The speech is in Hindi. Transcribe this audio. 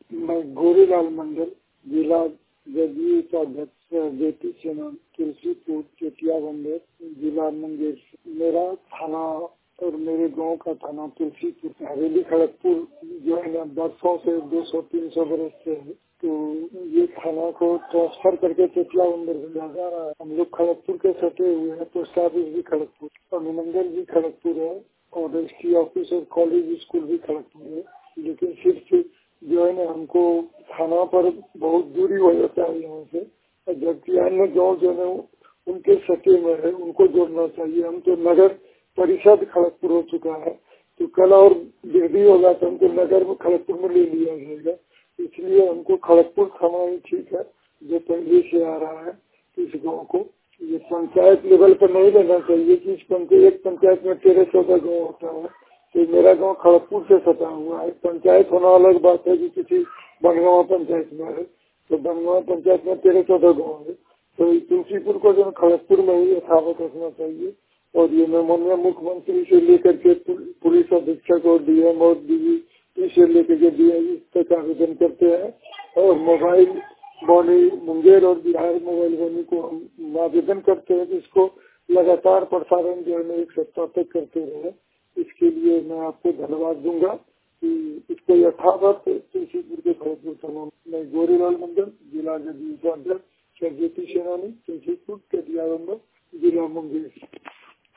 मैं गोरीलाल मंडल, जिला जदयू उपाध्यक्ष बेटी सेना, तुलसीपुर, चेटिया बंदर, जिला मुंगेर। मेरा थाना और मेरे गांव का थाना तुलसीपुर, हवेली खड़गपुर जो है ना बरसों से 200-300 बरस से है। तो ये थाना को ट्रांसफर करके चेटिया बंदर भेजा जा रहा है। हम लोग खड़गपुर के सटे हुए हैं, पोस्ट ऑफिस भी खड़गपुर, अनुमंडल भी खड़गपुर है और एसटी ऑफिस और कॉलेज स्कूल भी खड़गपुर है। लेकिन सिर्फ जो है ना हमको थाना पर बहुत दूरी हो जाता है यहाँ से, और जबकि अन्य गाँव जो है उनके सटे में है, उनको जोड़ना चाहिए। हम तो नगर परिषद खड़गपुर हो चुका है, तो कल और वृद्धि होगा तो हमको नगर में खड़गपुर में ले लिया जाएगा। इसलिए हमको खड़गपुर थाना ही ठीक है जो पहले से आ रहा है। इस गाँव को ये पंचायत लेवल पर नहीं लेना चाहिए कि एक पंचायत में 13-14 गाँव होता है। तो मेरा गांव खड़गपुर से सटा हुआ है। पंचायत होना अलग बात है कि किसी बनगांव पंचायत में है, तो बनगांव पंचायत में 13-14 गाँव है। तो तुलसीपुर को जो खड़गपुर में ही यथावत रखना चाहिए। और ये मैं माननीय मुख्यमंत्री से लेकर के पुलिस अधीक्षक और डीएम और डीजी से लेकर के डीआईजी तक आवेदन करते हैं। और मोबाइल बॉडी मुंगेर और बिहार मोबाइल बॉडी को हम आवेदन करते हैं कि इसको लगातार प्रसारण जो है एक सप्ताह तक करते रहे। इसके लिए मैं आपको धन्यवाद दूंगा कि इसको यथावत तुलसीपुर के खड़गपुर थाना में गोरीलाल मंडल, जिला जदयू उपाध्यक्ष बेटी सेना, तुलसीपुर, चेटिया बंदर, जिला मुंगेर।